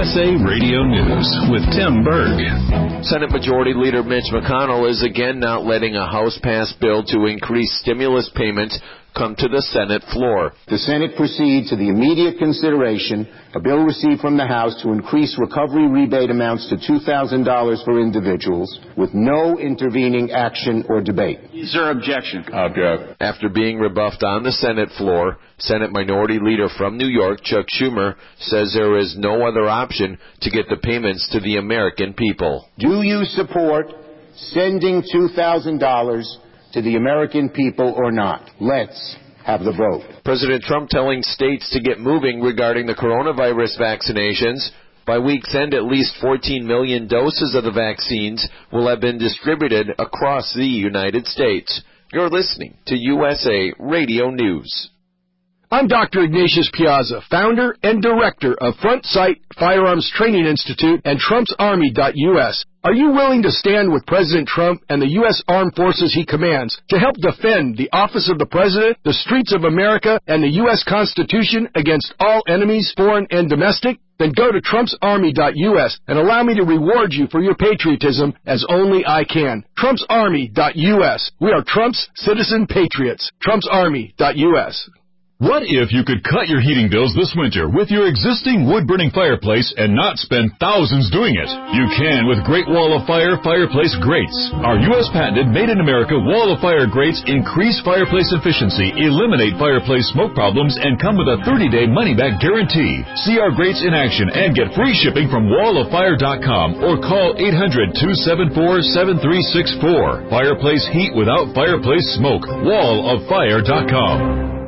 USA Radio News with Tim Berg. Senate Majority Leader Mitch McConnell is again not letting a House-passed bill to increase stimulus payments come to the Senate floor. The Senate proceed to the immediate consideration a bill received from the House to increase recovery rebate amounts to $2,000 for individuals with no intervening action or debate. Is there objection? Object. After being rebuffed on the Senate floor, Senate Minority Leader from New York, Chuck Schumer, says there is no other option to get the payments to the American people. Do you support sending $2,000 to the American people or not? Let's have the vote. President Trump telling states to get moving regarding the coronavirus vaccinations. By week's end, at least 14 million doses of the vaccines will have been distributed across the United States. You're listening to USA Radio News. I'm Dr. Ignatius Piazza, founder and director of Front Sight Firearms Training Institute and TrumpsArmy.us. Are you willing to stand with President Trump and the U.S. Armed Forces he commands to help defend the office of the President, the streets of America, and the U.S. Constitution against all enemies, foreign and domestic? Then go to TrumpsArmy.us and allow me to reward you for your patriotism as only I can. TrumpsArmy.us. We are Trump's citizen patriots. TrumpsArmy.us. What if you could cut your heating bills this winter with your existing wood-burning fireplace and not spend thousands doing it? You can with Great Wall of Fire fireplace grates. Our U.S. patented made-in-America Wall of Fire grates increase fireplace efficiency, eliminate fireplace smoke problems, and come with a 30-day money-back guarantee. See our grates in action and get free shipping from walloffire.com or call 800-274-7364. Fireplace heat without fireplace smoke. walloffire.com.